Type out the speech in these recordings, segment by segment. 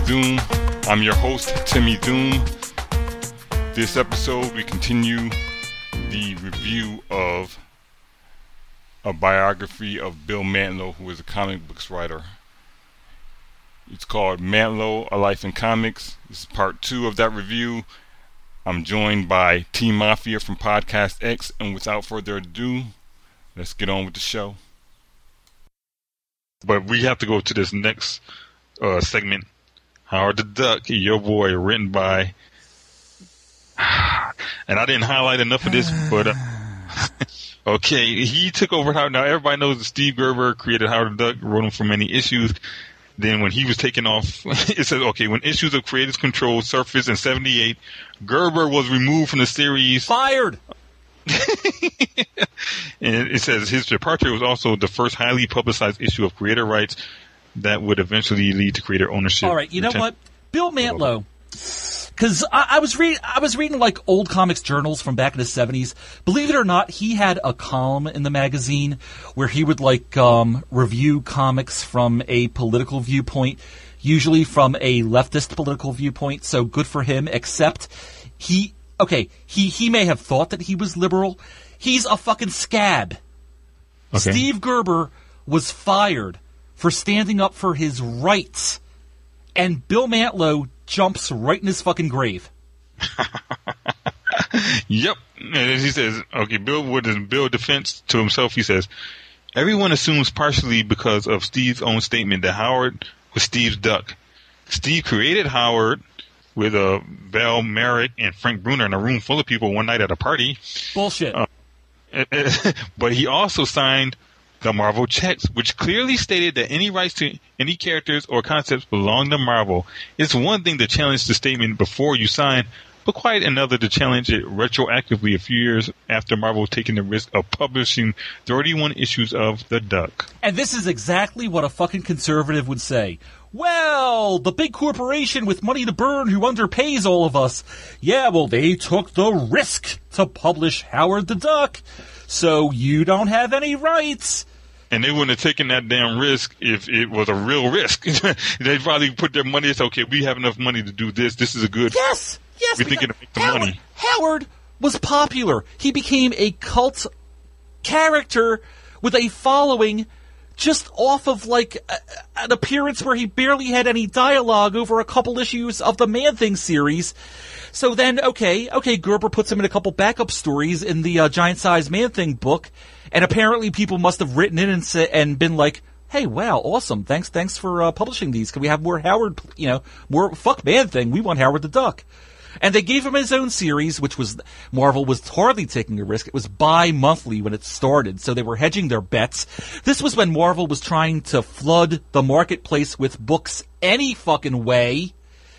Doom. I'm your host, Timmy Doom. This episode, we continue the review of a biography of Bill Mantlo, who is a comic books writer. It's called Mantlo, A Life in Comics. This is part 2 of that review. I'm joined by Team Mafia from Podcast X, and without further ado, let's get on with the show. But we have to go to this next segment, Howard the Duck, your boy, written by... And I didn't highlight enough of this, but... okay, he took over Howard. Now, everybody knows that Steve Gerber created Howard the Duck, wrote him for many issues. Then when he was taken off, it says, okay, when issues of Creators Control surfaced in 78, Gerber was removed from the series. Fired! And it says his departure was also the first highly publicized issue of creator rights that would eventually lead to creator ownership. All right, you know what? Bill Mantlo, because I was reading like old comics journals from back in the 70s. Believe it or not, he had a column in the magazine where he would like review comics from a political viewpoint, usually from a leftist political viewpoint. So good for him. Except he may have thought that he was liberal. He's a fucking scab. Okay. Steve Gerber was fired for standing up for his rights, and Bill Mantlo jumps right in his fucking grave. Yep. And he says, okay, Bill defense to himself, he says, everyone assumes partially because of Steve's own statement that Howard was Steve's duck. Steve created Howard with Val Merrick and Frank Bruner in a room full of people one night at a party. Bullshit. But he also signed the Marvel checks, which clearly stated that any rights to any characters or concepts belong to Marvel. It's one thing to challenge the statement before you sign, but quite another to challenge it retroactively a few years after Marvel taking the risk of publishing 31 issues of The Duck. And this is exactly what a fucking conservative would say. Well, the big corporation with money to burn who underpays all of us. Yeah, well, they took the risk to publish Howard the Duck, so you don't have any rights. And they wouldn't have taken that damn risk if it was a real risk. They'd probably put their money and say, okay, we have enough money to do this. This is a good... Yes! We're thinking to make the money. Howard was popular. He became a cult character with a following just off of, like, an appearance where he barely had any dialogue over a couple issues of the Man-Thing series. So then, okay, Gerber puts him in a couple backup stories in the Giant-Size Man-Thing book, and apparently people must have written in and been like, hey, wow, awesome, thanks for publishing these. Can we have more Howard, more fuck Man-Thing, we want Howard the Duck. And they gave him his own series, which was, Marvel was hardly taking a risk. It was bi-monthly when it started, so they were hedging their bets. This was when Marvel was trying to flood the marketplace with books any fucking way.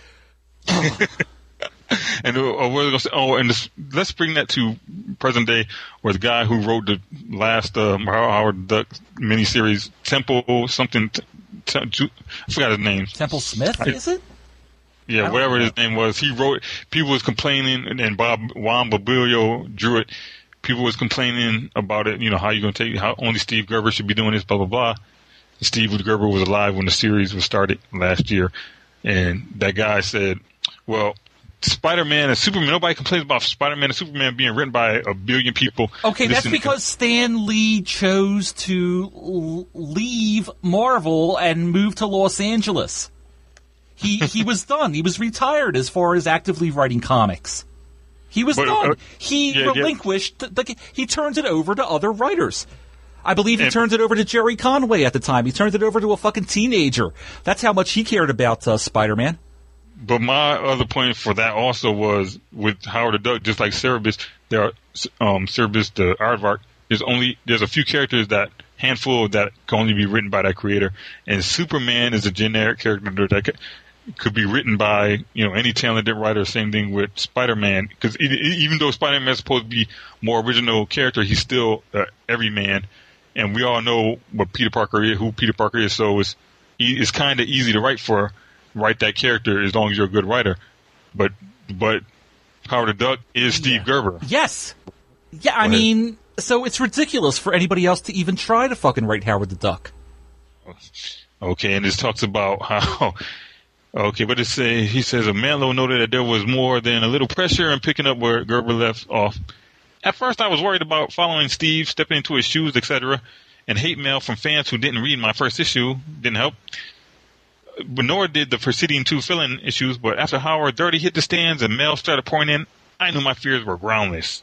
And let's bring that to present day, where the guy who wrote the last Howard Duck miniseries, Temple something, I forgot his name. Temple Smith, is it? Yeah, whatever his name was. He wrote. People was complaining, and Juan Babilio drew it. People was complaining about it. How you gonna how only Steve Gerber should be doing this, blah blah blah. Steve Gerber was alive when the series was started last year, and that guy said, "Well, Spider-Man and Superman. Nobody complains about Spider-Man and Superman being written by a billion people." Okay, that's because Stan Lee chose to leave Marvel and move to Los Angeles. He was done. He was retired as far as actively writing comics. He was done. He relinquished. He turned it over to other writers. I believe he turned it over to Jerry Conway at the time. He turned it over to a fucking teenager. That's how much he cared about Spider-Man. But my other point for that also was with Howard the Duck, just like Cerebus, there are Cerebus the aardvark. There's a few characters handful that can only be written by that creator, and Superman is a generic character that could be written by any talented writer. Same thing with Spider-Man, because even though Spider-Man is supposed to be more original character, he's still everyman, and we all know what Peter Parker is, who Peter Parker is. So it's kind of easy to write that character as long as you're a good writer. But Howard the Duck is Steve Gerber. Yes. Yeah, I mean, so it's ridiculous for anybody else to even try to fucking write Howard the Duck. Okay, and this talks about how Okay, but he says Mantlo noted that there was more than a little pressure in picking up where Gerber left off. At first, I was worried about following Steve, stepping into his shoes, etc., and hate mail from fans who didn't read my first issue didn't help. But nor did the preceding 2 fill-in issues, but after Howard Dirty hit the stands and mail started pouring in, I knew my fears were groundless.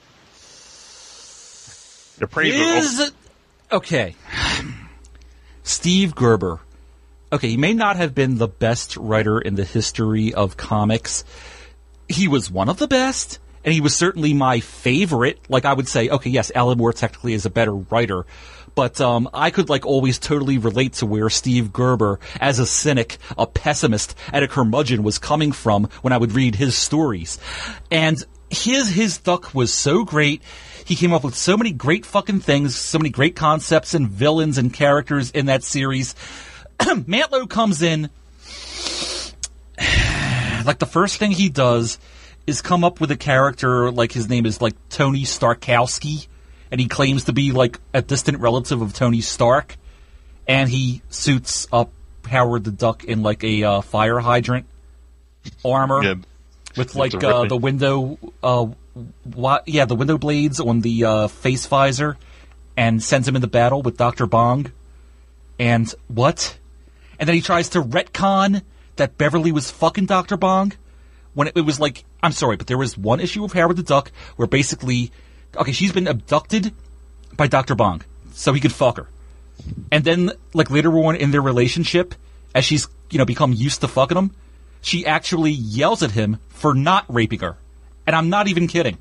The praise okay. Steve Gerber. Okay, he may not have been the best writer in the history of comics. He was one of the best, and he was certainly my favorite. Like, I would say, okay, yes, Alan Moore technically is a better writer, but I could, like, always totally relate to where Steve Gerber, as a cynic, a pessimist, and a curmudgeon was coming from when I would read his stories. And his Duck was so great. He came up with so many great fucking things, so many great concepts and villains and characters in that series. Mantlo comes in, like, the first thing he does is come up with a character, like, his name is, like, Tony Starkowski, and he claims to be, like, a distant relative of Tony Stark, and he suits up Howard the Duck in, like, a fire hydrant armor with, like, the window, the window blades on the face visor, and sends him into battle with Dr. Bong. And what? And then he tries to retcon that Beverly was fucking Dr. Bong when it was like, I'm sorry, but there was one issue of Howard the Duck where basically, okay, she's been abducted by Dr. Bong so he could fuck her. And then, like, later on in their relationship, as she's, become used to fucking him, she actually yells at him for not raping her. And I'm not even kidding.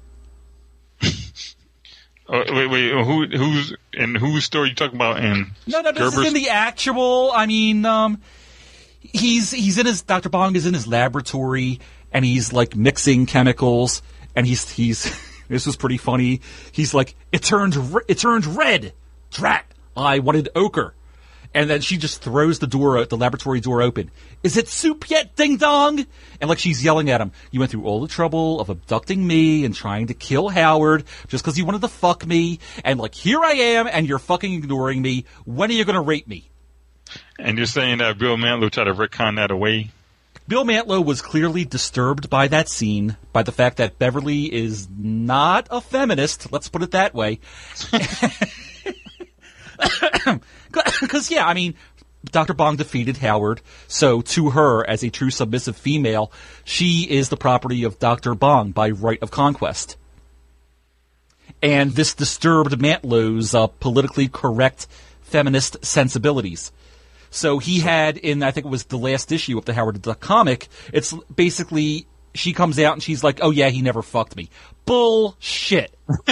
Wait, whose story you talking about? In no, this is in the actual. I mean, he's in his Dr. Bong is in his laboratory and he's like mixing chemicals and he's this was pretty funny. He's like, it turned red. Drat! I wanted ochre. And then she just throws the laboratory door open. Is it soup yet, ding dong? And like she's yelling at him, you went through all the trouble of abducting me and trying to kill Howard just because you wanted to fuck me. And like, here I am and you're fucking ignoring me. When are you going to rape me? And you're saying that Bill Mantlo tried to retcon that away? Bill Mantlo was clearly disturbed by that scene, by the fact that Beverly is not a feminist. Let's put it that way. Because, yeah, I mean, Dr. Bong defeated Howard, so to her, as a true submissive female, she is the property of Dr. Bong by right of conquest. And this disturbed Mantlo's politically correct feminist sensibilities. So he had, I think it was the last issue of the Howard the Duck comic, it's basically, she comes out and she's like, oh yeah, he never fucked me. Bullshit.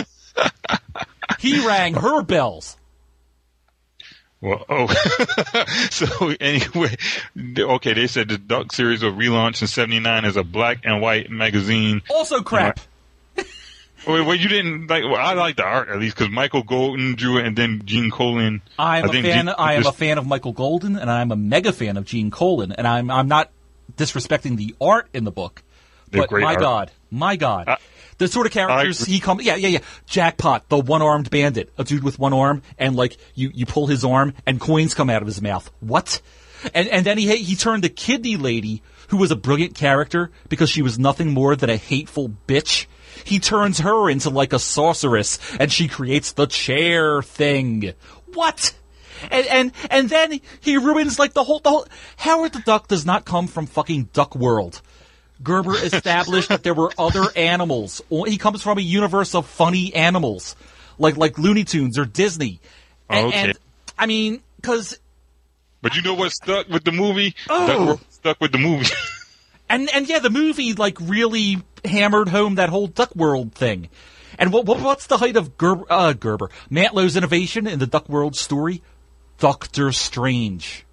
He rang her bells. Well, so anyway, okay, they said the Duck series will relaunch in '79 as a black and white magazine. Also crap. Well, you didn't like. Well, I like the art at least because Michael Golden drew it, and then Gene Colan. I am a fan of Michael Golden, and I'm a mega fan of Gene Colan, and I'm not disrespecting the art in the book, but my God. The sort of characters he comes, yeah. Jackpot, the one-armed bandit, a dude with one arm, and like you pull his arm and coins come out of his mouth. What? And then he turned the kidney lady, who was a brilliant character because she was nothing more than a hateful bitch. He turns her into like a sorceress, and she creates the chair thing. What? And then he ruins like the whole. Howard the Duck does not come from fucking Duck World. Gerber established that there were other animals. He comes from a universe of funny animals, like Looney Tunes or Disney. And I mean, because. But you know what stuck with the movie? Oh. Duck World stuck with the movie. and yeah, the movie like really hammered home that whole Duck World thing. And what's the height of Gerber? Mantlo's innovation in the Duck World story? Doctor Strange.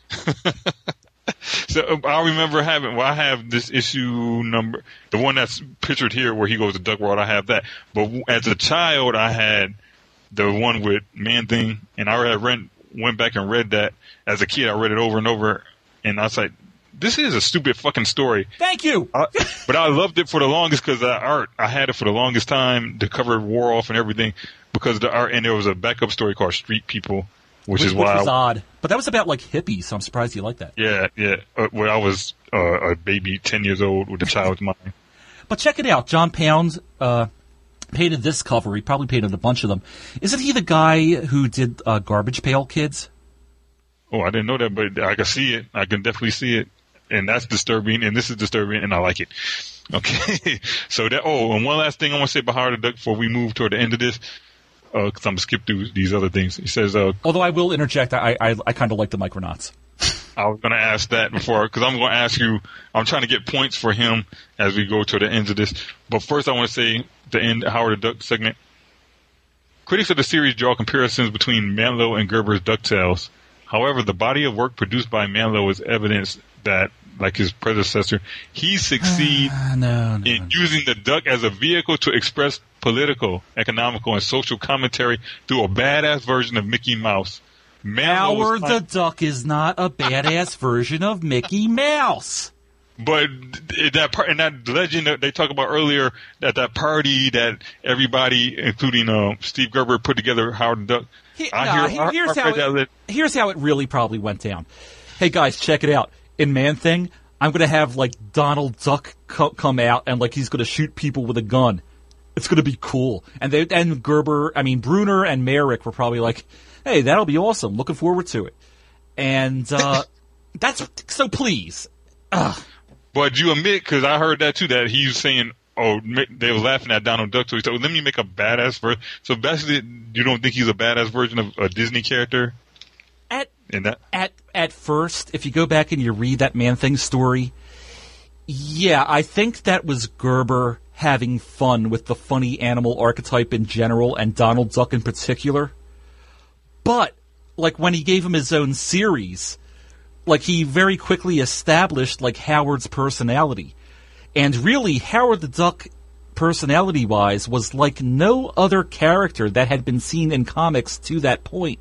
So I remember I have this issue number, the one that's pictured here where he goes to Duck World. I have that. But as a child, I had the one with Man-Thing, and I went back and read that. As a kid, I read it over and over, and I was like, this is a stupid fucking story. Thank you. But I loved it for the longest because of the art. I had it for the longest time. The cover wore off and everything because of the art, and there was a backup story called Street People. which is which why was odd. But that was about like hippies, so I'm surprised you like that. Yeah. When I was a baby, 10 years old, with a child's mind. But check it out. John Pound painted this cover. He probably painted a bunch of them. Isn't he the guy who did Garbage Pail Kids? Oh, I didn't know that, but I can see it. I can definitely see it. And that's disturbing, and this is disturbing, and I like it. Okay. So and one last thing I want to say about Howard the Duck before we move toward the end of this, because I'm going to skip through these other things. He says, although I will interject, I kind of like the Micronauts. I was going to ask that before, because I'm going to ask you, I'm trying to get points for him as we go to the ends of this. But first I want to say, the end Howard the Duck segment. Critics of the series draw comparisons between Manlow and Gerber's DuckTales. However, the body of work produced by Manlow is evidence that, like his predecessor, he succeeds in using the duck as a vehicle to express political, economical, and social commentary through a badass version of Mickey Mouse. Howard the Duck is not a badass version of Mickey Mouse. But in that legend that they talked about earlier, that party that everybody, including Steve Gerber, put together Howard the Duck. Here's how it really probably went down. Hey guys, check it out. In Man-Thing, I'm going to have, like, Donald Duck come out and, like, he's going to shoot people with a gun. It's going to be cool. And Bruner and Merrick were probably like, hey, that'll be awesome. Looking forward to it. And, so please. But you admit, because I heard that too, that he was saying, they were laughing at Donald Duck, so he said, let me make a badass version. So basically, you don't think he's a badass version of a Disney character? At first, if you go back and you read that Man-Thing story, yeah, I think that was Gerber having fun with the funny animal archetype in general and Donald Duck in particular. But, like, when he gave him his own series, like, he very quickly established, like, Howard's personality. And really, Howard the Duck, personality-wise, was like no other character that had been seen in comics to that point.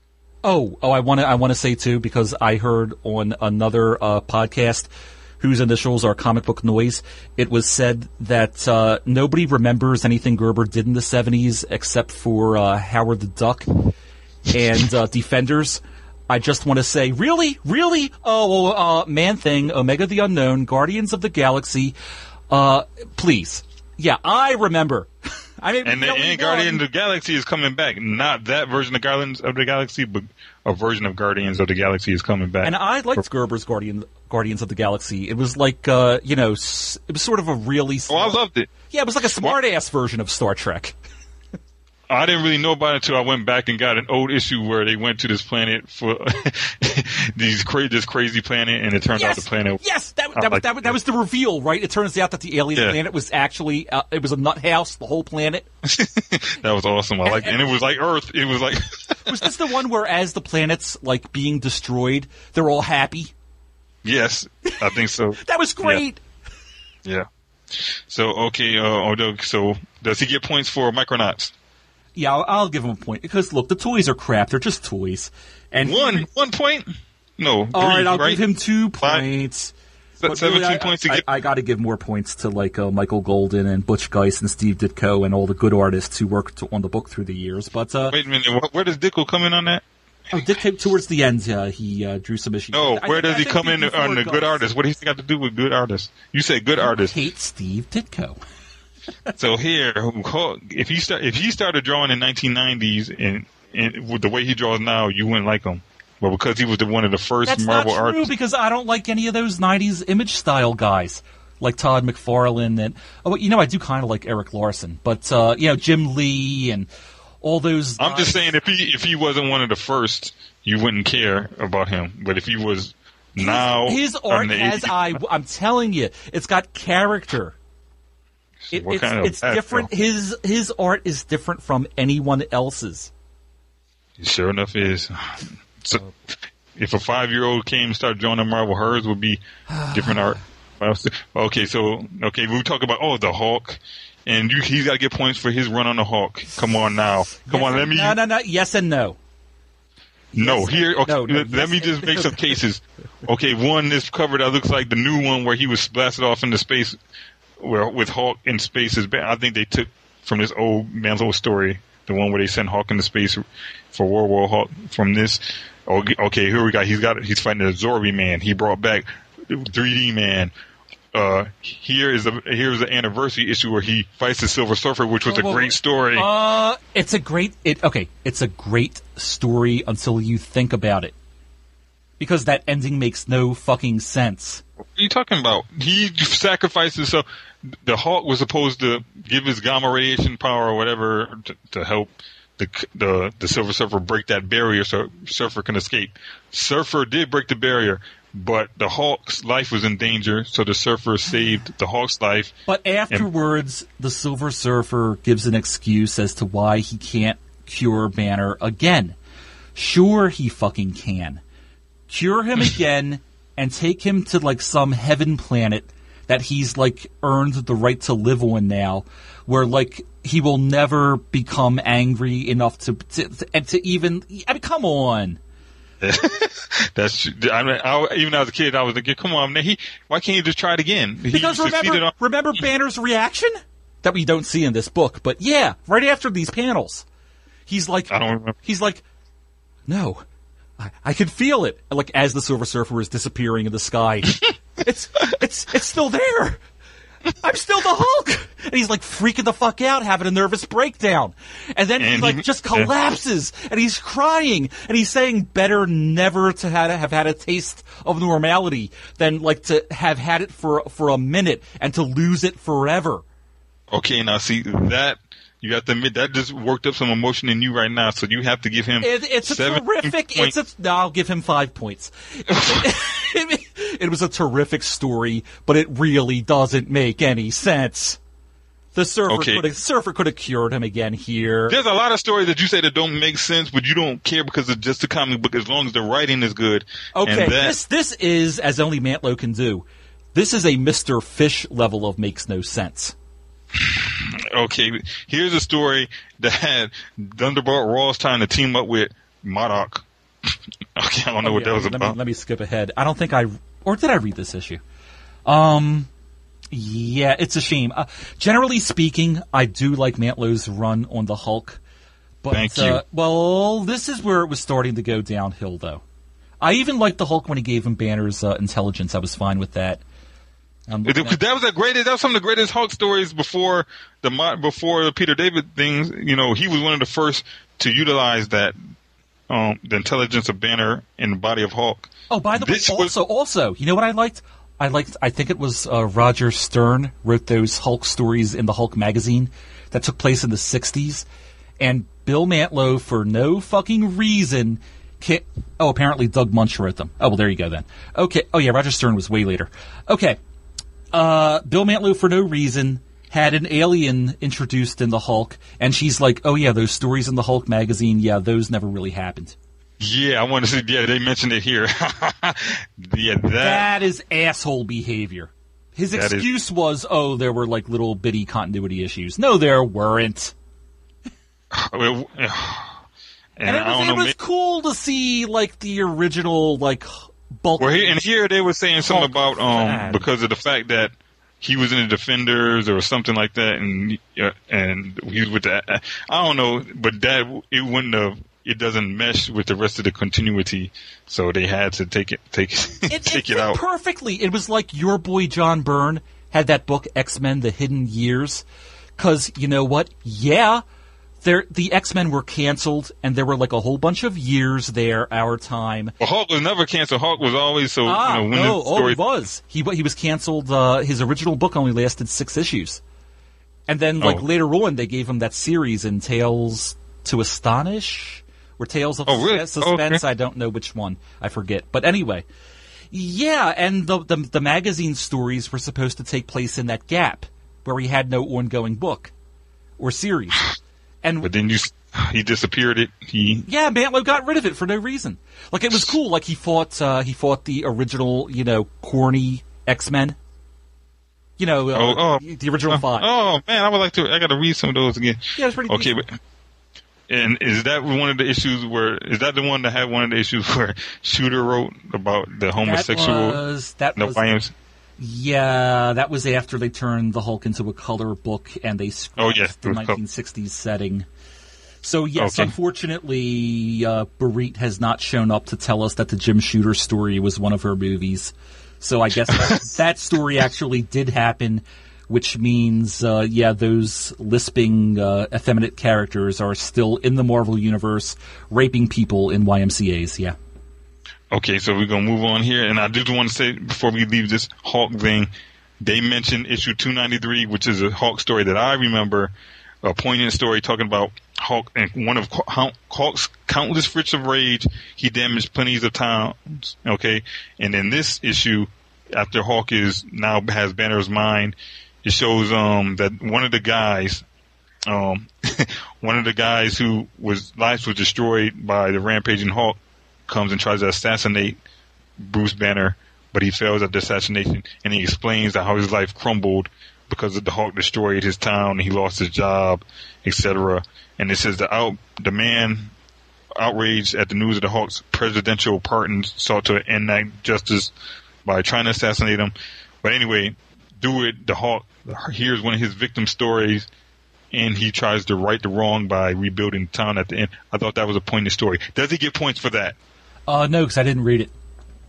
I want to say too, because I heard on another podcast whose initials are Comic Book Noise, it was said that nobody remembers anything Gerber did in the 70s except for Howard the Duck and Defenders. I just want to say, really? Man-Thing, Omega the Unknown, Guardians of the Galaxy, please. Yeah, I remember. And Guardians of the Galaxy is coming back. Not that version of Guardians of the Galaxy, but a version of Guardians of the Galaxy is coming back. And I liked Gerber's Guardians of the Galaxy. It was like, it was sort of a really... I loved it. Yeah, it was like a smart-ass version of Star Trek. I didn't really know about it until I went back and got an old issue where they went to this planet for this crazy planet, and it turned out the planet. Yes, that was the reveal, right? It turns out that the alien planet was actually it was a nut house, the whole planet. That was awesome. I liked it, and it was like Earth. It was like was this the one where as the planet's like being destroyed, they're all happy? Yes, I think so. That was great. Yeah. So okay, so does he get points for Micronauts? Yeah, I'll give him a point because look, the toys are crap. They're just toys. And 1 point? No. All right, I'll give him 2 points. 17 really, points to get. I got to give more points to like Michael Golden and Butch Geist and Steve Ditko and all the good artists who worked on the book through the years. But wait a minute, where does Ditko come in on that? Oh, Ditko towards the end, he drew some issues. No, where does he come in on the good artists? What does he got to do with good artists? You say good artists. I hate Steve Ditko. So here, if he started drawing in 1990s and with the way he draws now, you wouldn't like him. Well, because he was one of the first That's Marvel not true, artists. Because I don't like any of those 90s image style guys like Todd McFarlane and I do kind of like Eric Larson, but Jim Lee and all those guys. I'm just saying if he wasn't one of the first, you wouldn't care about him. But if he was now, his art has I'm telling you, it's got character. It's different. His art is different from anyone else's. It sure enough is. So, if a 5-year-old came and started drawing a Marvel, hers would be different art. Okay, we talk about the Hulk, and he's got to get points for his run on the Hulk. Come on now, let me. No. Yes and no. No, yes, here. Okay, no, let me just make some cases. Okay, one is covered that looks like the new one where he was blasted off into space. Where with Hulk in space is bad. I think they took from this old Manlow story the one where they sent Hulk into space for World War Hulk from this. Okay, here we got. He's fighting the Zorby Man. He brought back 3D Man. Here's the anniversary issue where he fights the Silver Surfer, which was a great story. It's a great story until you think about it, because that ending makes no fucking sense. What are you talking about? He sacrificed himself. The Hulk was supposed to give his gamma radiation power or whatever to help the Silver Surfer break that barrier so Surfer can escape. Surfer did break the barrier, but the Hulk's life was in danger, so the Surfer saved the Hulk's life. But afterwards, the Silver Surfer gives an excuse as to why he can't cure Banner again. Sure, he fucking can. Cure him again and take him to, like, some heaven planet that he's, like, earned the right to live on now, where, like, he will never become angry enough to even... I mean, come on. That's. I mean, even as a kid, I was thinking, "Come on, man! Why can't he just try it again?" Because remember Banner's reaction that we don't see in this book, but yeah, right after these panels, he's like, "I don't remember." He's like, "No, I can feel it." Like as the Silver Surfer is disappearing in the sky, it's still there. I'm still the Hulk! And he's like freaking the fuck out, having a nervous breakdown. And then he like just collapses, and he's crying, and he's saying better never to have had a taste of normality than like to have had it for a minute and to lose it forever. Okay, now see, that, you have to admit, that just worked up some emotion in you right now, so you have to give him it's a terrific, no, I'll give him 5 points. It was a terrific story, but it really doesn't make any sense. The Surfer could have cured him again here. There's a lot of stories that you say that don't make sense, but you don't care because it's just a comic book as long as the writing is good. Okay, this is, as only Mantlo can do, this is a Mr. Fish level of makes no sense. Okay, here's a story that had Thunderbolt Ross trying to team up with MODOK. Okay, I don't know what that was about. Let me skip ahead. I don't think or did I read this issue? Yeah, it's a shame. Generally speaking, I do like Mantlo's run on the Hulk. But, thank you. Well, this is where it was starting to go downhill, though. I even liked the Hulk when he gave him Banner's intelligence. I was fine with that. That was some of the greatest Hulk stories before the Peter David things. You know, he was one of the first to utilize that the intelligence of Banner in the body of Hulk. Oh, by the way, also, you know what I liked? I think it was Roger Stern wrote those Hulk stories in the Hulk magazine that took place in the 60s. And Bill Mantlo, for no fucking reason, apparently Doug Munch wrote them. Oh, well, there you go then. Okay. Oh, yeah, Roger Stern was way later. Okay. Bill Mantlo, for no reason, had an alien introduced in the Hulk, and she's like, oh, yeah, those stories in the Hulk magazine, yeah, those never really happened. Yeah, I want to see. Yeah, they mentioned it here. Yeah, that is asshole behavior. His excuse was, oh, there were like little bitty continuity issues. No, there weren't. And it was cool to see like the original like bulk. Well, here they were saying something about because of the fact that he was in the Defenders or something like that, and he was with the. I don't know, but that it wouldn't have. It doesn't mesh with the rest of the continuity, so they had to take it out perfectly. It was like your boy John Byrne had that book X-Men: The Hidden Years, because you know what? Yeah, the X-Men were canceled, and there were like a whole bunch of years there. Our time. Well, Hulk was never canceled. Hulk was always so. He was. He was canceled. His original book only lasted 6 issues, and then later on they gave him that series in Tales to Astonish. Or Tales of Suspense. Okay. I don't know which one. I forget. But anyway. Yeah, and the magazine stories were supposed to take place in that gap where he had no ongoing book or series. But then he disappeared it. Yeah, Mantlo got rid of it for no reason. Like, it was cool. Like, he fought the original, corny X-Men. The original 5. Oh, man, I got to read some of those again. Yeah, it's pretty okay, but... And is that one of the issues is that the one that had one of the issues where Shooter wrote about the homosexual? Yeah, that was after they turned the Hulk into a color book and they scrapped the 1960s setting. So, yes, Okay. unfortunately, Barit has not shown up to tell us that the Jim Shooter story was one of her movies. So I guess that story actually did happen, which means, those lisping, effeminate characters are still in the Marvel Universe, raping people in YMCAs, yeah. Okay, so we're going to move on here. And I did want to say, before we leave this Hulk thing, they mentioned issue 293, which is a Hulk story that I remember, a poignant story talking about Hulk, and one of Hulk's countless fits of rage, he damaged plenty of towns, okay? And in this issue, after Hulk has Banner's mind, it shows that one of the guys whose life was destroyed by the rampaging Hulk comes and tries to assassinate Bruce Banner, but he fails at the assassination, and he explains how his life crumbled because the Hulk destroyed his town, and he lost his job, etc. And it says the man, outraged at the news of the Hulk's presidential pardon, sought to enact justice by trying to assassinate him. But anyway, the Hulk hears one of his victim stories, and he tries to right the wrong by rebuilding the town at the end. I thought that was a poignant story. Does he get points for that? No, because I didn't read it.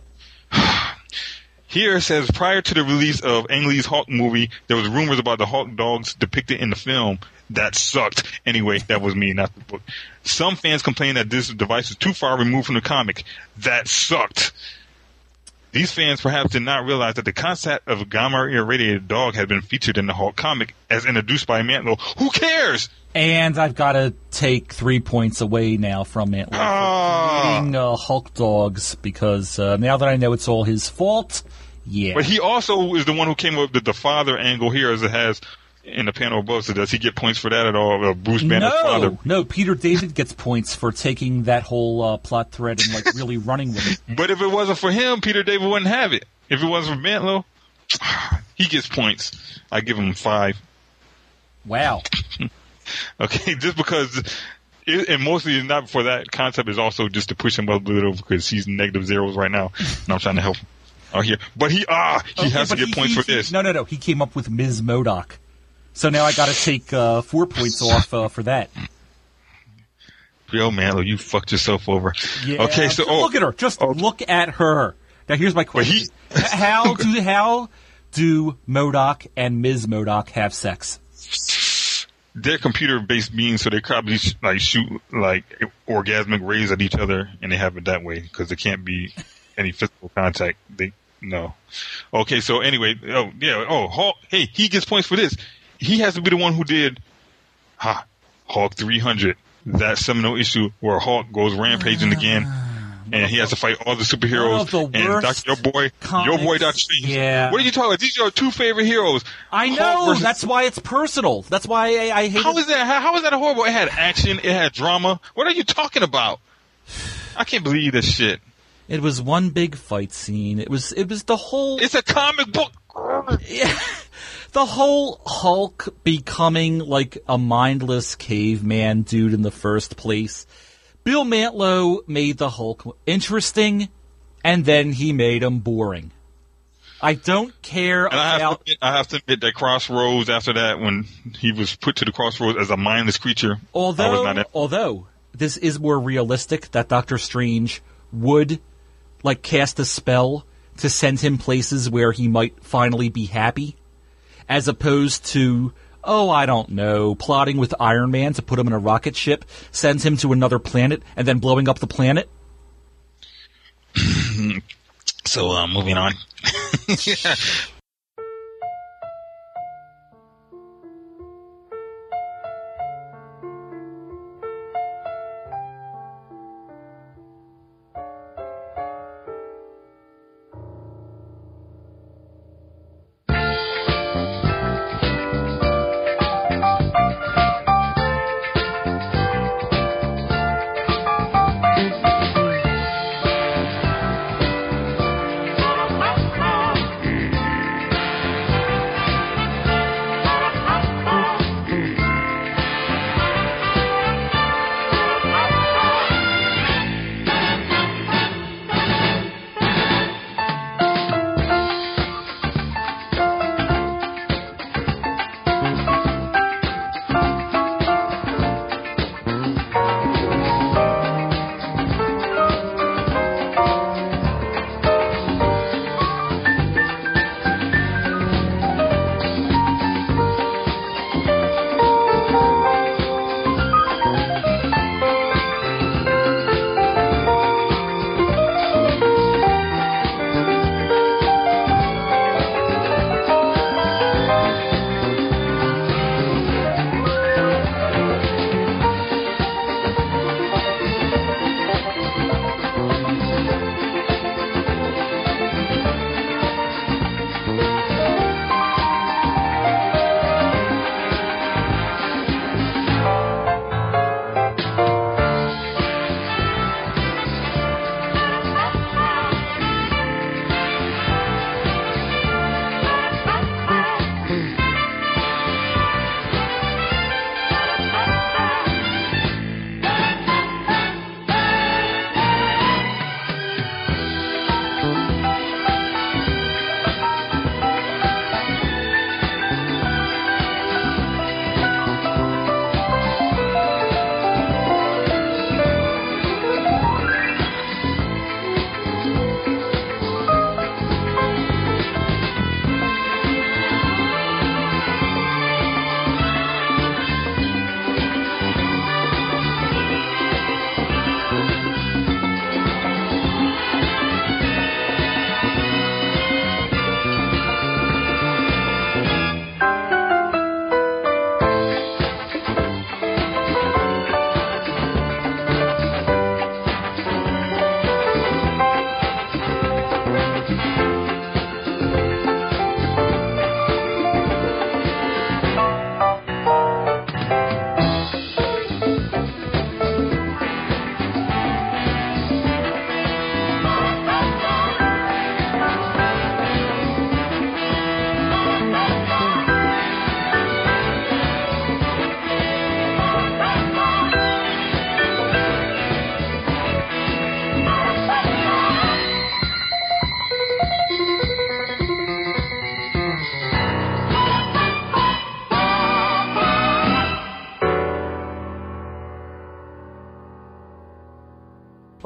Here it says, prior to the release of Ang Lee's Hulk movie, there was rumors about the Hulk dogs depicted in the film. That sucked. Anyway, that was me, not the book. Some fans complained that this device is too far removed from the comic. That sucked. These fans perhaps did not realize that the concept of a gamma-irradiated dog had been featured in the Hulk comic as introduced by Mantlo. Who cares? And I've got to take 3 points away now from Mantlo for creating Hulk dogs, because now that I know it's all his fault, yeah. But he also is the one who came up with the father angle here, as it has in the panel above. So does he get points for that at all? Bruce Banner's father? No, Peter David gets points for taking that whole plot thread and really running with it. But if it wasn't for him, Peter David wouldn't have it. If it wasn't for Mantlo, he gets points. I give him 5. Wow. Okay, just because, and mostly it's not for that concept, is also just to push him up a little because he's negative zeros right now, and I'm trying to help him out here. But he has to get points for this. No. He came up with Ms. MODOK. So now I got to take 4 points off for that. Yo, Mantlo, you fucked yourself over. Yeah, okay, so look at her. Just look at her. Now here's my question: How do MODOK and Ms. MODOK have sex? They're computer-based beings, so they probably shoot orgasmic rays at each other, and they have it that way because there can't be any physical contact. No. Okay, so anyway, Hulk. Hey, he gets points for this. He has to be the one who did Hulk 300, that seminal issue where Hulk goes rampaging again, and he has to fight all the superheroes. And your boy Dr. Strange. Yeah. What are you talking about? These are your 2 favorite heroes. I know. That's why it's personal. That's why I hate it. How is that? How is that horrible? It had action. It had drama. What are you talking about? I can't believe this shit. It was one big fight scene. It was the whole. It's a comic book. Yeah. The whole Hulk becoming like a mindless caveman dude in the first place. Bill Mantlo made the Hulk interesting, and then he made him boring. I don't care about... I have to admit that Crossroads, after that, when he was put to the Crossroads as a mindless creature, although this is more realistic, that Doctor Strange would cast a spell to send him places where he might finally be happy, as opposed to, I don't know, plotting with Iron Man to put him in a rocket ship, sends him to another planet, and then blowing up the planet. So, moving on. Yeah.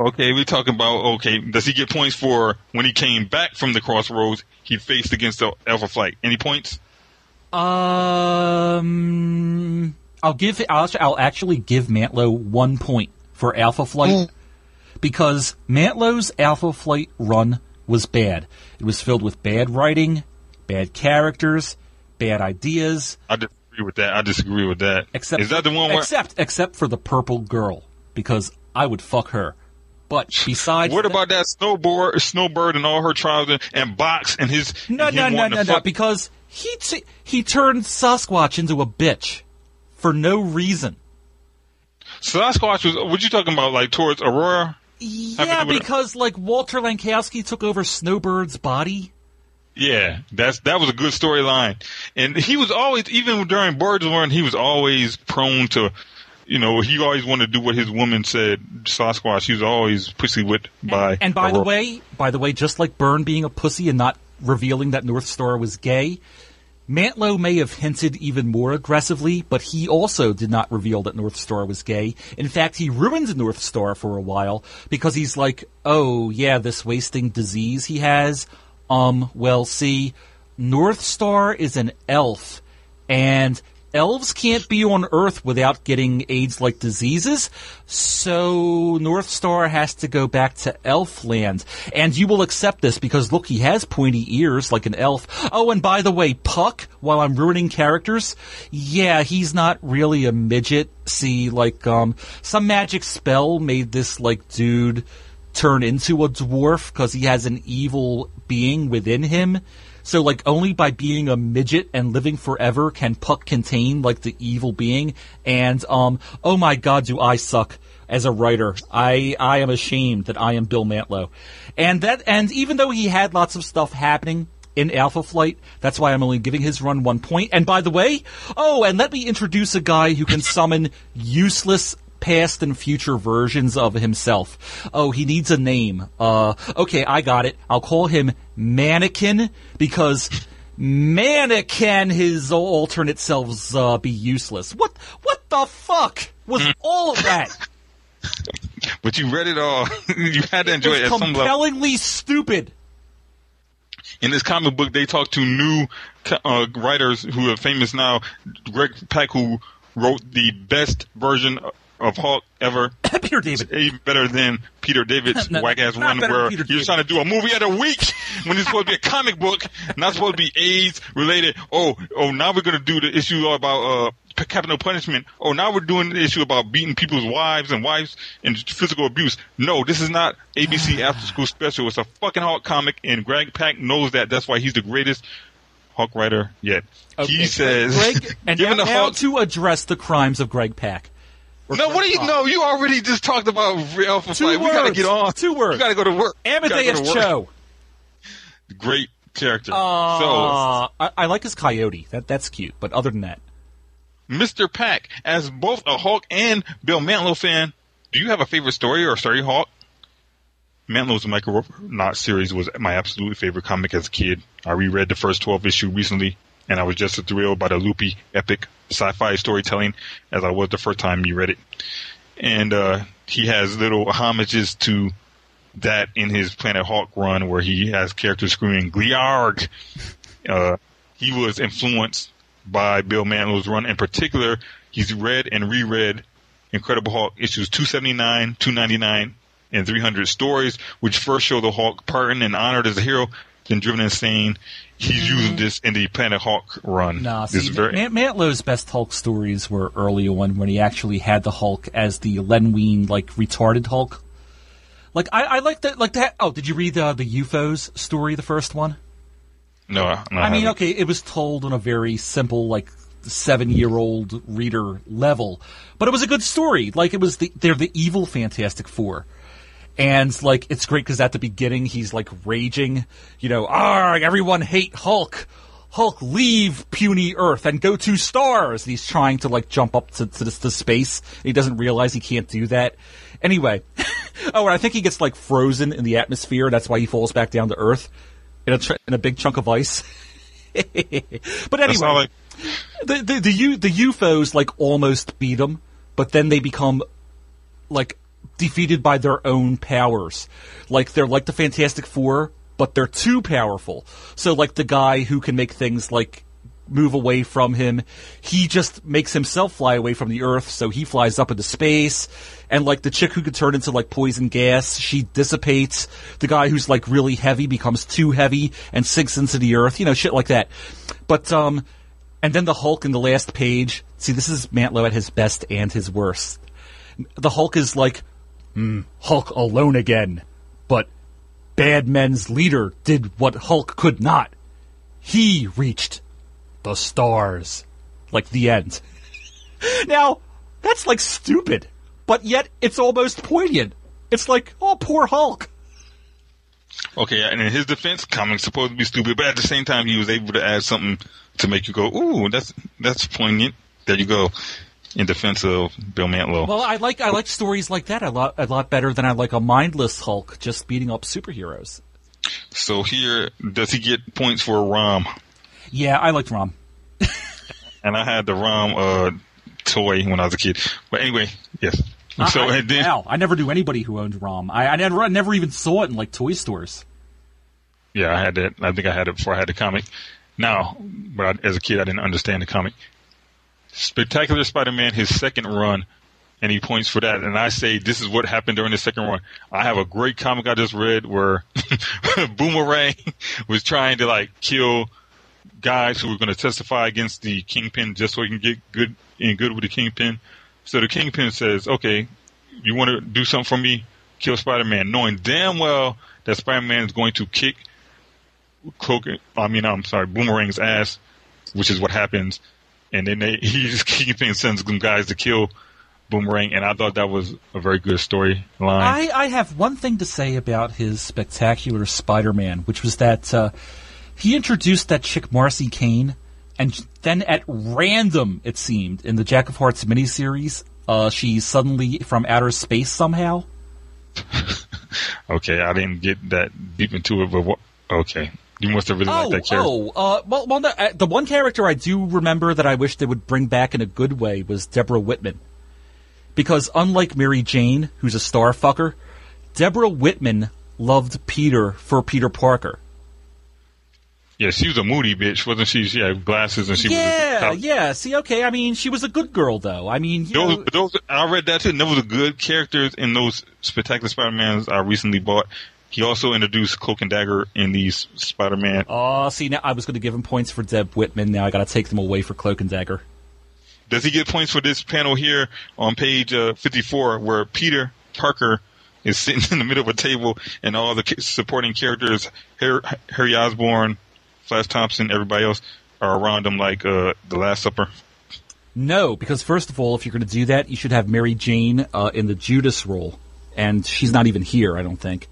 Okay, we're talking about, does he get points for when he came back from the Crossroads he faced against the Alpha Flight? Any points? I'll actually give Mantlo 1 point for Alpha Flight because Mantlow's Alpha Flight run was bad. It was filled with bad writing, bad characters, bad ideas. I disagree with that. Is that the one where... Except for the purple girl, because I would fuck her. But besides... What about that Snowbird and all her trials and Box and his... No, because he turned Sasquatch into a bitch for no reason. Sasquatch was... What you talking about, like, towards Aurora? Yeah, because, like, Walter Lankowski took over Snowbird's body. Yeah, that was a good storyline. And he was always, even during Bird's Run, he was always prone to... he always wanted to do what his woman said. Sasquatch, he was always pussy-whipped by... And by the way, just like Byrne being a pussy and not revealing that North Star was gay, Mantlo may have hinted even more aggressively, but he also did not reveal that North Star was gay. In fact, he ruined North Star for a while because he's like, oh, yeah, this wasting disease he has. Well, see, North Star is an elf, and... elves can't be on Earth without getting AIDS-like diseases, so North Star has to go back to Elfland. And you will accept this because, look, he has pointy ears like an elf. Oh, and by the way, Puck, while I'm ruining characters, yeah, he's not really a midget. See, like, some magic spell made this, like, dude turn into a dwarf because he has an evil being within him. So, like, only by being a midget and living forever can Puck contain, like, the evil being. And, oh my god, do I suck as a writer. I am ashamed that I am Bill Mantlo. And even though he had lots of stuff happening in Alpha Flight, that's why I'm only giving his run 1 point. And by the way, and let me introduce a guy who can summon useless past and future versions of himself. Oh, he needs a name. Okay, I got it. I'll call him Mannequin, because Mannequin, his alternate selves, be useless. What the fuck was all of that? But you read it all. You had to enjoy it at some level. Compellingly stupid. In this comic book, they talk to new writers who are famous now. Greg Pak, who wrote the best version of Hulk ever. Peter David. Even better than Peter David's whack-ass run where you're trying to do a movie at a week when it's supposed to be a comic book, not supposed to be AIDS-related. Oh, now we're going to do the issue about capital punishment. Oh, now we're doing the issue about beating people's wives and physical abuse. No, this is not ABC After School Special. It's a fucking Hulk comic, and Greg Pak knows that. That's why he's the greatest Hulk writer yet. Okay. He says... Greg, and now to address the crimes of Greg Pak. No, what do you know? You already just talked about Alpha Flight. We gotta get on. 2 words. You gotta go to work. Amadeus Cho. Great character. I like his coyote. That's cute. But other than that, Mr. Pak, as both a Hulk and Bill Mantlo fan, do you have a favorite story or story Hulk? Mantlow's Micronaut series was my absolute favorite comic as a kid. I reread the first 12 issue recently, and I was just as thrilled by the loopy, epic sci-fi storytelling as I was the first time you read it. And he has little homages to that in his Planet Hulk run where he has characters screaming, Gliarg! He was influenced by Bill Mantlow's run. In particular, he's read and reread Incredible Hulk issues 279, 299, and 300 stories, which first show the Hulk pardoned and honored as a hero, then driven insane. He's using this in the Planet Hulk run. Mantlow's best Hulk stories were early on when he actually had the Hulk as the Len Wein, like, retarded Hulk. Like, I like that. Oh, did you read the UFOs story, the first one? No, I mean, okay, it was told on a very simple, like, 7-year-old reader level, but it was a good story. Like, they're the evil Fantastic Four. And, like, it's great because at the beginning he's, like, raging, everyone hate Hulk. Hulk, leave puny Earth and go to stars. And he's trying to, like, jump up to space. He doesn't realize he can't do that. Anyway. And I think he gets, like, frozen in the atmosphere. That's why he falls back down to Earth in a big chunk of ice. But anyway, the UFOs, like, almost beat him, but then they become, like, defeated by their own powers. Like, they're like the Fantastic Four, but they're too powerful. So, like, the guy who can make things, like, move away from him, he just makes himself fly away from the Earth, so he flies up into space. And, like, the chick who could turn into, like, poison gas, she dissipates. The guy who's, like, really heavy becomes too heavy and sinks into the Earth. You know, shit like that. But, and then the Hulk in the last page. See, this is Mantlo at his best and his worst. The Hulk is like, Hulk alone again. But Bad Men's leader did what Hulk could not. He reached the stars. Like, the end. Now, that's, like, stupid. But yet, it's almost poignant. It's like, oh, poor Hulk. Okay, and in his defense, comics supposed to be stupid, but at the same time, he was able to add something to make you go, ooh, that's poignant. There you go. In defense of Bill Mantlo. Well, I like stories like that a lot better than I like a mindless Hulk just beating up superheroes. So here, does he get points for Rom? Yeah, I liked Rom. And I had the Rom toy when I was a kid. But anyway, yes. Wow, I never knew anybody who owned Rom. I never even saw it in, like, toy stores. Yeah, I had that. I think I had it before I had the comic. Now, but as a kid, I didn't understand the comic. Spectacular Spider-Man, his second run, and he points for that. And I say, this is what happened during the second run. I have a great comic I just read where Boomerang was trying to, like, kill guys who were going to testify against the Kingpin just so he can get good with the Kingpin. So the Kingpin says, okay, you want to do something for me? Kill Spider-Man, knowing damn well that Spider-Man is going to kick Boomerang's ass, which is what happens. And then Kingpin sends some guys to kill Boomerang, and I thought that was a very good storyline. I have one thing to say about his Spectacular Spider-Man, which was that he introduced that chick Marcy Kane, and then at random, it seemed, in the Jack of Hearts miniseries, she's suddenly from outer space somehow. Okay, I didn't get that deep into it, but okay. You must have really liked that character. The one character I do remember that I wish they would bring back in a good way was Deborah Whitman. Because unlike Mary Jane, who's a star fucker, Deborah Whitman loved Peter for Peter Parker. Yeah, she was a moody bitch, wasn't she? She had glasses and she was... Yeah. See, okay, I mean, she was a good girl, though. I mean, I read that, too. And those were good characters in those Spectacular Spider-Mans I recently bought. He also introduced Cloak and Dagger in these Spider-Man. Oh, see, now I was going to give him points for Deb Whitman. Now I got to take them away for Cloak and Dagger. Does he get points for this panel here on page 54 where Peter Parker is sitting in the middle of a table and all the supporting characters, Harry Osborn, Flash Thompson, everybody else are around him like the Last Supper? No, because first of all, if you're going to do that, you should have Mary Jane in the Judas role. And she's not even here, I don't think.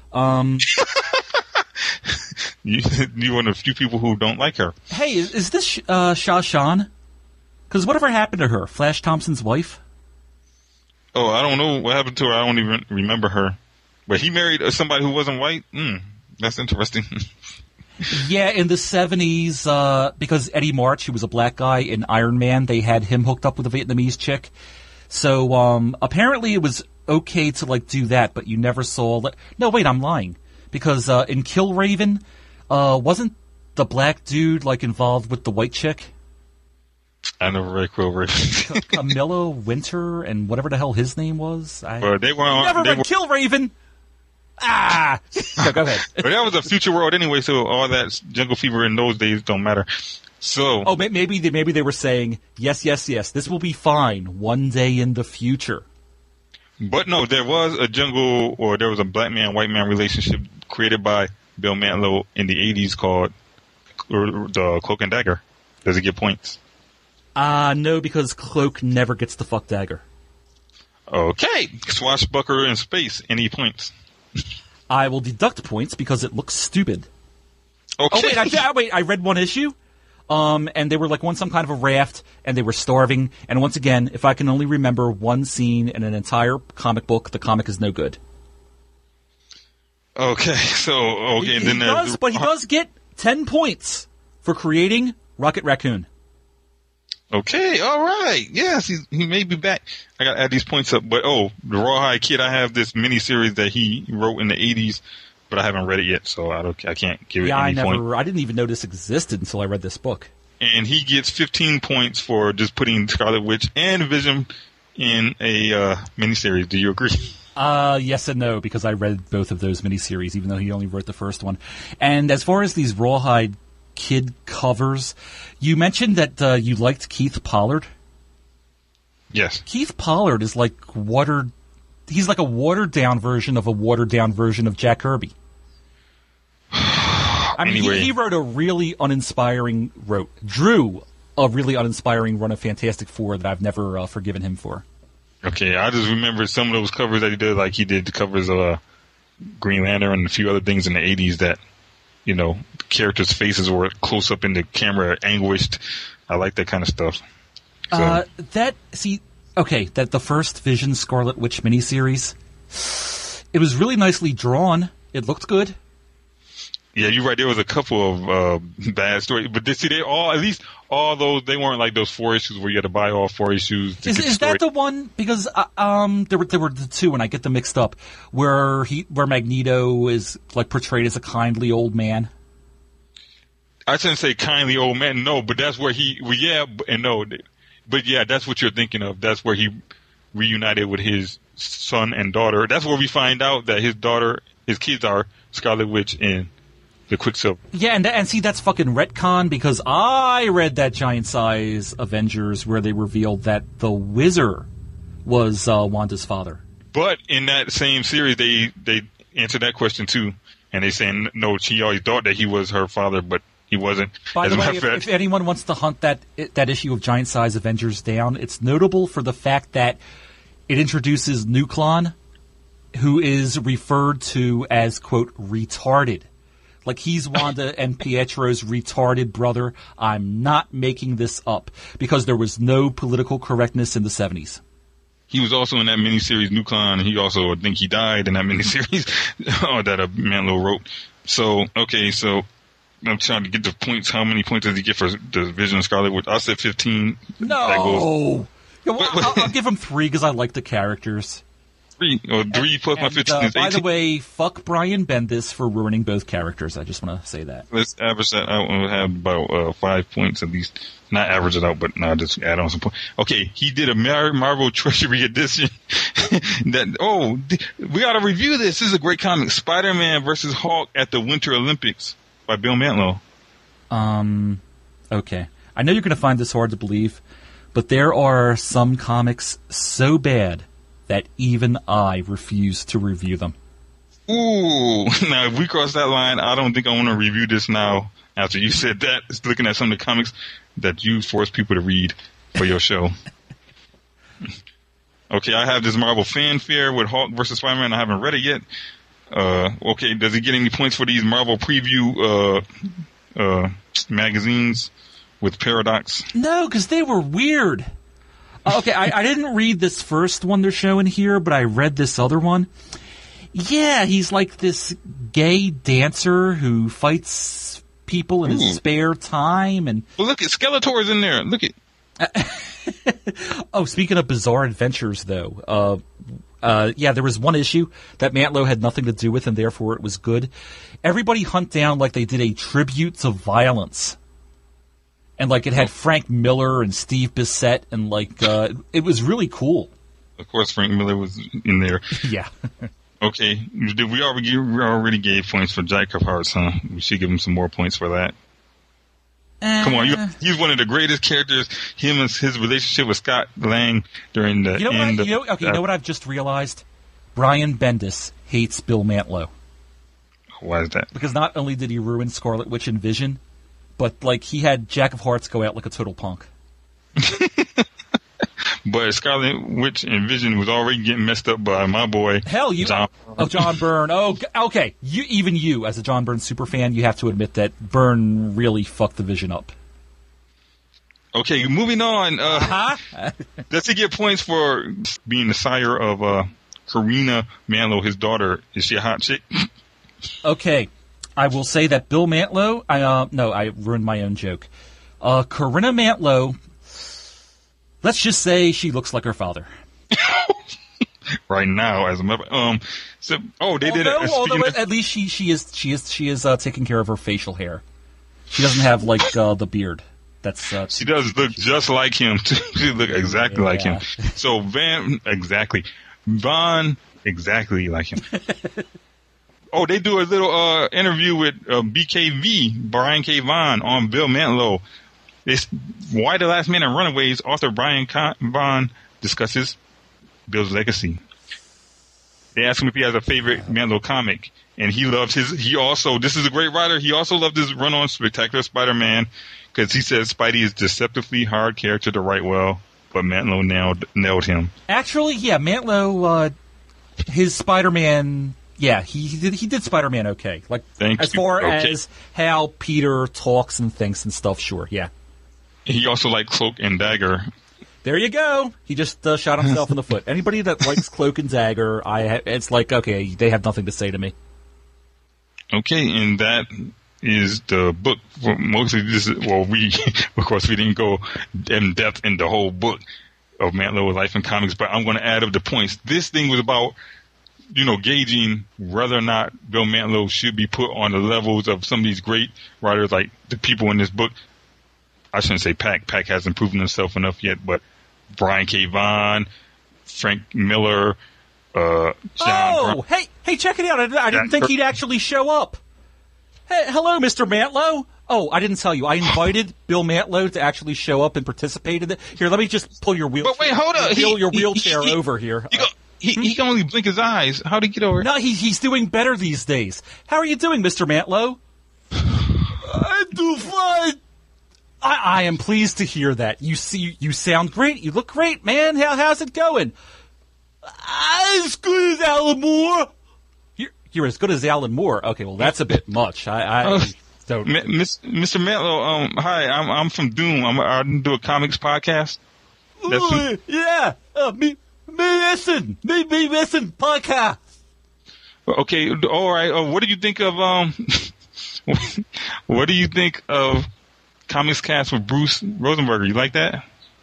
You're one of the few people who don't like her. Hey, is this Sha Shan? Because whatever happened to her? Flash Thompson's wife? Oh, I don't know what happened to her. I don't even remember her. But he married somebody who wasn't white? That's interesting. Yeah, in the 70s, because Eddie March, who was a black guy in Iron Man, they had him hooked up with a Vietnamese chick. So, apparently it was okay to, like, do that, but you never saw... No, wait, I'm lying. Because, in Killraven, wasn't the black dude, like, involved with the white chick? I never read Killraven. Camilla Winter and whatever the hell his name was? Well, they were on... Never read Killraven! Ah! So, go ahead. But that was a future world anyway, so all that jungle fever in those days don't matter. So... Oh, maybe they were saying, yes, this will be fine one day in the future. But no, there was a black man, white man relationship created by Bill Mantlo in the 80s called the Cloak and Dagger. Does he get points? No, because Cloak never gets the fuck Dagger. Okay. Swashbuckler in space. Any points? I will deduct points because it looks stupid. Okay. Oh, wait, I read one issue. And they were like on some kind of a raft, and they were starving. And once again, if I can only remember one scene in an entire comic book, the comic is no good. Okay, so He does get 10 points for creating Rocket Raccoon. Okay, all right. Yes, he may be back. I got to add these points up. But, the Rawhide Kid, I have this miniseries that he wrote in the 80s, but I haven't read it yet, so I can't give it any point. I didn't even know this existed until I read this book. And he gets 15 points for just putting Scarlet Witch and Vision in a miniseries. Do you agree? Yes and no, because I read both of those miniseries, even though he only wrote the first one. And as far as these Rawhide Kid covers, you mentioned that you liked Keith Pollard. Yes. Keith Pollard is like he's like a watered-down version of a watered-down version of Jack Kirby. I mean, anyway. he drew a really uninspiring run of Fantastic Four that I've never forgiven him for. Okay, I just remember some of those covers that he did, like he did the covers of Green Lantern and a few other things in the 80s that, the characters' faces were close up in the camera, anguished. I like that kind of stuff. So. The first Vision Scarlet Witch miniseries, it was really nicely drawn. It looked good. Yeah, you're right. There was a couple of bad stories, but they all, at least all those, they weren't like those 4 issues where you had to buy all 4 issues. Is that the one? Because there were the two, and I get them mixed up, where Magneto is like portrayed as a kindly old man. I shouldn't say kindly old man, no, but that's where but yeah, that's what you're thinking of. That's where he reunited with his son and daughter. That's where we find out that his kids are Scarlet Witch and the Quicksilver. Yeah, and see, that's fucking retcon, because I read that Giant Size Avengers where they revealed that the Wizard was Wanda's father. But in that same series, they answered that question too, and they saying no, she always thought that he was her father, but he wasn't. By the way, if anyone wants to hunt that issue of Giant Size Avengers down, it's notable for the fact that it introduces Nuklon, who is referred to as, quote, retarded. Like he's Wanda and Pietro's retarded brother. I'm not making this up, because there was no political correctness in the 70s. He was also in that miniseries Nuklon, and he also, I think he died in that miniseries that Mantlo wrote. So I'm trying to get the points. How many points does he get for the Vision of Scarlet Witch? I said 15. No. I'll give him 3 because I like the characters. 3 plus my 15 is 18. By the way, fuck Brian Bendis for ruining both characters. I just want to say that. Let's average that out and have about 5 points at least. Not average it out, but just add on some points. Okay, he did a Marvel Treasury edition. We gotta review this. This is a great comic. Spider-Man versus Hulk at the Winter Olympics by Bill Mantlo. Okay. I know you're going to find this hard to believe, but there are some comics so bad that even I refuse to review them. Ooh. Now, if we cross that line, I don't think I want to review this now after you said that. It's looking at some of the comics that you force people to read for your show. Okay, I have this Marvel Fanfare with Hulk versus Spider-Man. I haven't read it yet. Okay, does he get any points for these Marvel preview magazines with Paradox? No, because they were weird. Okay, I didn't read this first one they're showing here, but I read this other one. Yeah, he's like this gay dancer who fights people in his spare time. And well, look at Skeletor's in there. Look at. Oh, speaking of bizarre adventures, though, there was one issue that Mantlo had nothing to do with, and therefore it was good. Everybody hunt down like they did a tribute to violence. And, like, it had Frank Miller and Steve Bissette, and, like, it was really cool. Of course, Frank Miller was in there. Yeah. Okay. We already gave points for Jack of Hearts, huh? We should give him some more points for that. Come on. He's one of the greatest characters. Him and his relationship with Scott Lang during the end. You know what I've just realized? Brian Bendis hates Bill Mantlo. Why is that? Because not only did he ruin Scarlet Witch and Vision, but, like, he had Jack of Hearts go out like a total punk. But Scarlet Witch and Vision was already getting messed up by my boy, John Byrne. Oh, okay. You, as a John Byrne superfan, you have to admit that Byrne really fucked the Vision up. Okay, moving on. Does he get points for being the sire of Karina Mantlo, his daughter? Is she a hot chick? Okay. I will say that Bill Mantlo, I ruined my own joke. Karina Mantlo Let's just say she looks like her father. Right now, as a mother. So, they did it. Although at least she is taking care of her facial hair. She doesn't have like the beard. That's she does look just like him. She look exactly like him. So Von exactly like him. They do a little interview with BKV, Brian K. Vaughan, on Bill Mantlo. It's Why the Last Man in Runaways. Author Brian Vaughan discusses Bill's legacy. They asked him if he has a favorite Mantlo comic, and he loved this is a great writer, he also loved his run on Spectacular Spider-Man, because he says Spidey is deceptively hard character to write well, but Mantlo nailed him. Actually, yeah, Mantlo, his Spider-Man, yeah, he did Spider-Man okay. Like, as far as how Peter talks and thinks and stuff, sure, yeah. He also liked Cloak and Dagger. There you go. He just shot himself in the foot. Anybody that likes Cloak and Dagger, it's like, okay, they have nothing to say to me. Okay, and that is the book. Mostly this is, of course, we didn't go in depth in the whole book of Mantlo's life and comics, but I'm going to add up the points. This thing was about, gauging whether or not Bill Mantlo should be put on the levels of some of these great writers, like the people in this book. I shouldn't say Pack. Pack hasn't proven himself enough yet, but Brian K. Vaughan, Frank Miller, John. Hey, check it out! I didn't think he'd actually show up. Hey, hello, Mr. Mantlo. Oh, I didn't tell you. I invited Bill Mantlo to actually show up and participate in it. Here, let me just pull your wheelchair. But wait, hold up. Pull your wheelchair over here. He can only blink his eyes. How'd he get over? No, he's doing better these days. How are you doing, Mr. Mantlo? I do fine. I am pleased to hear that. You sound great. You look great, man. How's it going? As good as Alan Moore. You're as good as Alan Moore. Okay, well that's a bit much. I don't. Mr. Mantlo, hi. I'm from Doom. I do a comics podcast. Yeah. Me listen podcast. Okay. All right. What do you think of What do you think of Comics Cast with Bruce Rosenberger? You like that?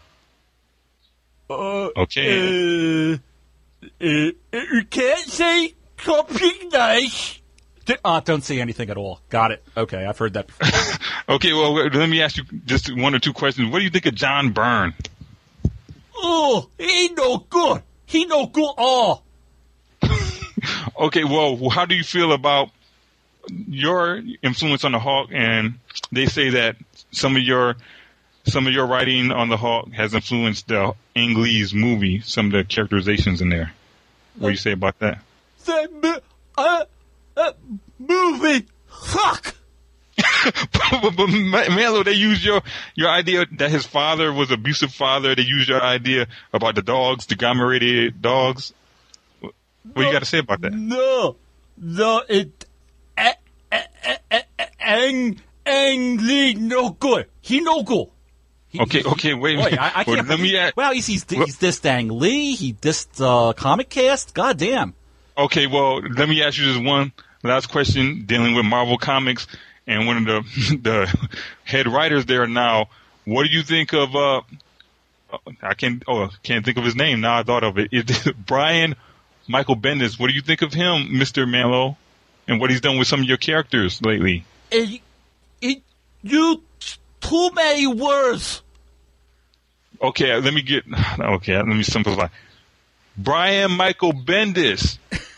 Okay. You can't say something nice. Don't say anything at all. Got it. Okay, I've heard that before. Okay, well, let me ask you just one or two questions. What do you think of John Byrne? Oh, he no good. He no good. Oh. Okay, well, how do you feel about your influence on the Hulk? And they say that some of your writing on the Hulk has influenced the Ang Lee's movie, some of the characterizations in there. What do you say about that? That movie fuck. but Mantlo, they used your idea that his father was an abusive father. They used your idea about the dogs, the gamma-radiated dogs. What you got to say about that? No, Ang Lee no good. He no good. Okay, wait a minute. I can't. Let me add. Well, he's dissed Ang Lee. He dissed Comic Cast. God damn. Okay, well, let me ask you just one last question dealing with Marvel Comics and one of the head writers there now. What do you think of? I can't think of his name now. I thought of it. It's Brian Michael Bendis. What do you think of him, Mr. Mantlo, and what he's done with some of your characters lately? You too many words. Okay, let me simplify. Brian Michael Bendis.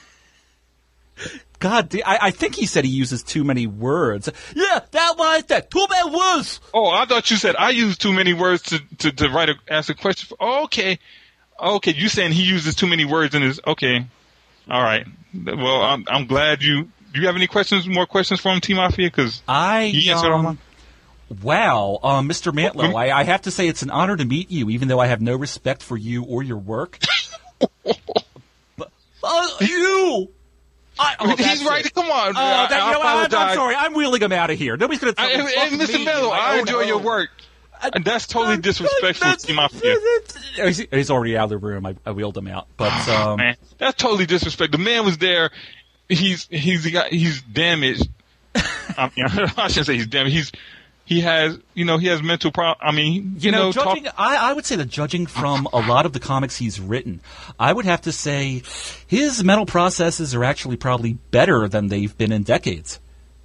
God, I think he said he uses too many words. Yeah, that was that. Too many words. Oh, I thought you said I use too many words to ask a question. Okay, you saying he uses too many words in his? Okay, all right. Well, I'm glad you. Do you have any more questions for him, T Mafia? Because he answered all mine. Wow, Mr. Mantlo, I have to say it's an honor to meet you, even though I have no respect for you or your work. But, you! He's right. Come on. I apologize. I'm sorry. I'm wheeling him out of here. Nobody's going to tell me. And Mr. Mantlo, I enjoy your work. That's totally disrespectful to my fear. He's already out of the room. I wheeled him out. But man, that's totally disrespectful. The man was there. He's damaged. I shouldn't say he's damaged. he has mental problems. I mean, judging, I would say that judging from a lot of the comics he's written, I would have to say his mental processes are actually probably better than they've been in decades.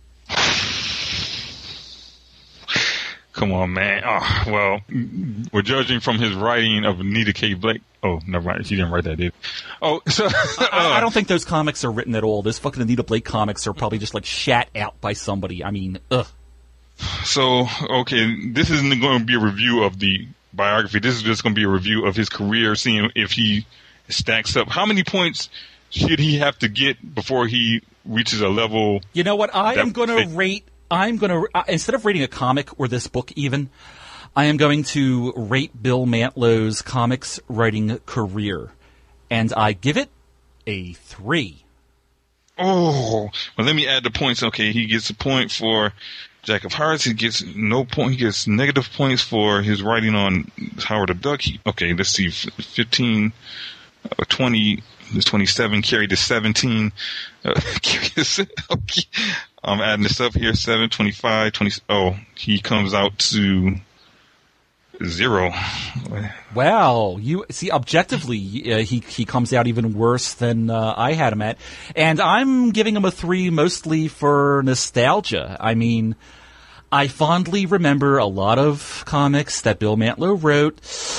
Come on, man. Oh, well, we're judging from his writing of Anita K. Blake. Oh, never mind. She didn't write that, did. Oh, so I don't think those comics are written at all. Those fucking Anita Blake comics are probably just like shat out by somebody. I mean, ugh. So, okay, this isn't going to be a review of the biography. This is just going to be a review of his career, seeing if he stacks up. How many points should he have to get before he reaches a level? You know what? I'm going to rate, instead of rating a comic or this book even, I am going to rate Bill Mantlow's comics writing career. And I give it a 3. Oh, well, let me add the points. Okay, he gets a point for Jack of Hearts. He gets no point. He gets negative points for his writing on Howard the Duck. Okay, let's see, 15, 20, 27, carried to 17. Okay, I'm adding this up here, 7, 25, 20. Oh, he comes out to 0. Wow, you see, objectively, he comes out even worse than I had him at, and I'm giving him a 3 mostly for nostalgia. I mean, I fondly remember a lot of comics that Bill Mantlo wrote,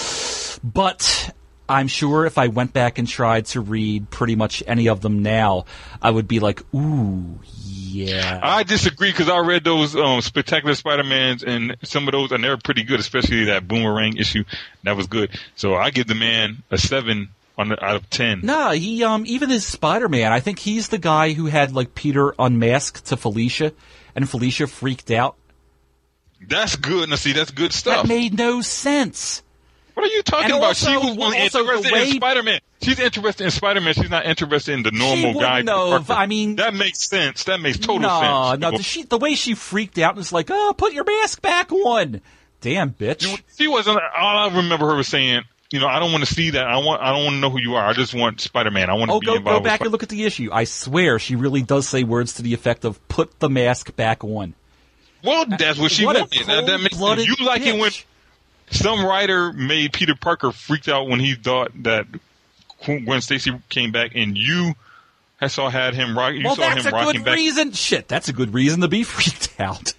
but I'm sure if I went back and tried to read pretty much any of them now, I would be like, ooh, yeah. I disagree because I read those Spectacular Spider-Mans, and some of those, and they're pretty good, especially that Boomerang issue. That was good. So I give the man a 7 out of 10. Nah, he even his Spider-Man, I think he's the guy who had like Peter unmasked to Felicia, and Felicia freaked out. That's good. Now see, that's good stuff. That made no sense. What are you talking about? She was interested in Spider-Man. She's interested in Spider-Man. She's not interested in the normal guy. I mean, that makes sense. That makes total sense. No, the way she freaked out was like, "Oh, put your mask back on." Damn, bitch. She wasn't. All I remember her was saying, I don't want to see that. I don't want to know who you are. I just want Spider-Man. I want to be involved. Go back and look at the issue. I swear, she really does say words to the effect of "put the mask back on." Well, that's what she wanted. That makes sense. You like it when some writer made Peter Parker freaked out when he thought that Gwen Stacy came back, and you had him rock. You saw him rocking back. Well, that's a good reason. Shit, that's a good reason to be freaked out.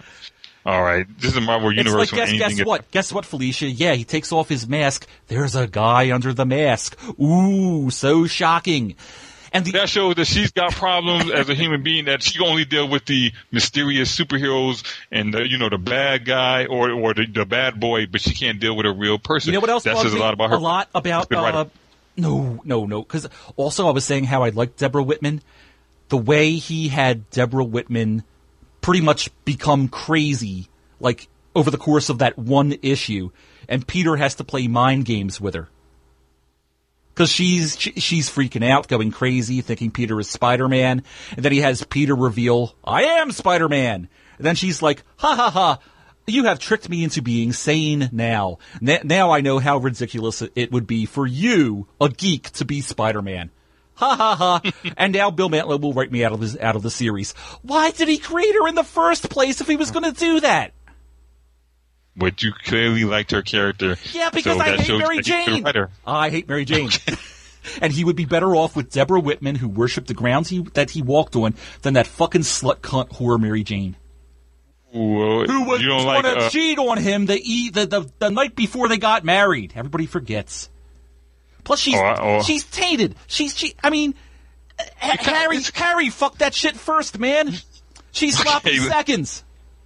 All right, this is a Marvel Universe. Guess what? Guess what, Felicia? Yeah, he takes off his mask. There's a guy under the mask. Ooh, so shocking. And that shows that she's got problems as a human being, that she can only deal with the mysterious superheroes and the bad guy or the bad boy, but she can't deal with a real person. You know what else? That says a lot about her. A lot about no. Because also I was saying how I liked Deborah Whitman. The way he had Deborah Whitman pretty much become crazy, like over the course of that one issue, and Peter has to play mind games with her. Because she's freaking out, going crazy, thinking Peter is Spider-Man. And then he has Peter reveal, I am Spider-Man. And then she's like, ha ha ha, you have tricked me into being sane now. Now I know how ridiculous it would be for you, a geek, to be Spider-Man. Ha ha ha. And now Bill Mantlo will write me out of the series. Why did he create her in the first place if he was going to do that? But you clearly liked her character. Yeah, because I hate Mary Jane. I hate Mary Jane. And he would be better off with Deborah Whitman, who worshipped the grounds that he walked on, than that fucking slut cunt whore Mary Jane. Well, who was going to cheat on him the night before they got married. Everybody forgets. Plus, she's tainted. Harry fucked that shit first, man. She's sloppy seconds.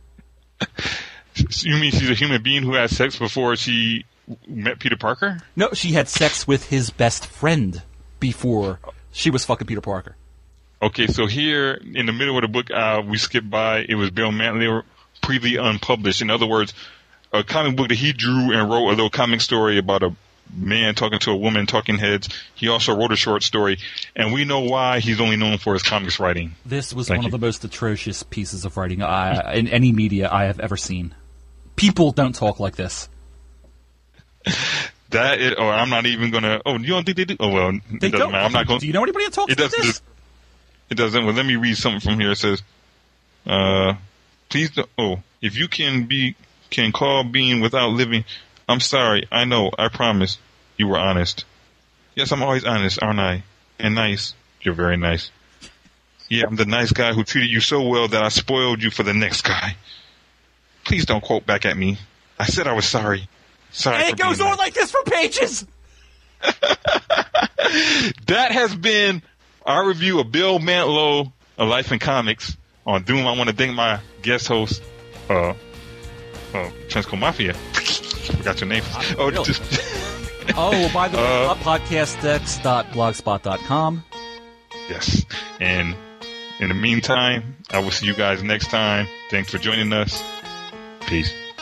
You mean she's a human being who had sex before she met Peter Parker? No, she had sex with his best friend before she was fucking Peter Parker. Okay, so here in the middle of the book, we skipped by, it was Bill Mantlo, previously unpublished. In other words, a comic book that he drew and wrote a little comic story about a man talking to a woman, talking heads. He also wrote a short story, and we know why he's only known for his comics writing. This was one of the most atrocious pieces of writing in any media I have ever seen. People don't talk like this. I'm not even gonna. Oh, you don't think they do? Oh well, it doesn't matter. I'm not going. Do you know anybody that talks like this? It doesn't. Well, let me read something from here. It says, "Please don't." Oh, If you can call being without living, I'm sorry. I know. I promise. You were honest. Yes, I'm always honest, aren't I? And nice. You're very nice. Yeah, I'm the nice guy who treated you so well that I spoiled you for the next guy. Please don't quote back at me. I said I was sorry. Sorry. And it goes on like this for pages. That has been our review of Bill Mantlo, A Life in Comics on Doom. I want to thank my guest host, Transco Mafia. Forgot your name. Really? By the way, podcastx.blogspot.com. Yes. And in the meantime, I will see you guys next time. Thanks for joining us. Peace.